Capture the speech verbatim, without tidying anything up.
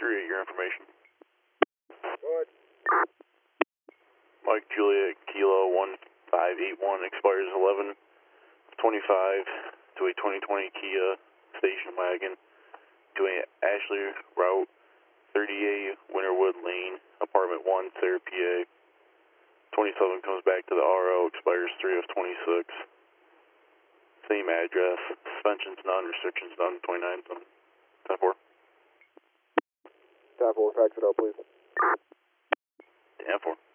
create your information. Go ahead. Mike Juliet Kilo one five eight one expires eleven twenty-five to a twenty twenty Kia station wagon to a Ashley Route thirty-eight Winterwood Lane, apartment one, Sarah, P A. twenty-seven comes back to the R O, expires three of twenty-six. Same address, suspensions none, restrictions none, twenty-nine, ten four. ten four, fax it out, please. ten four.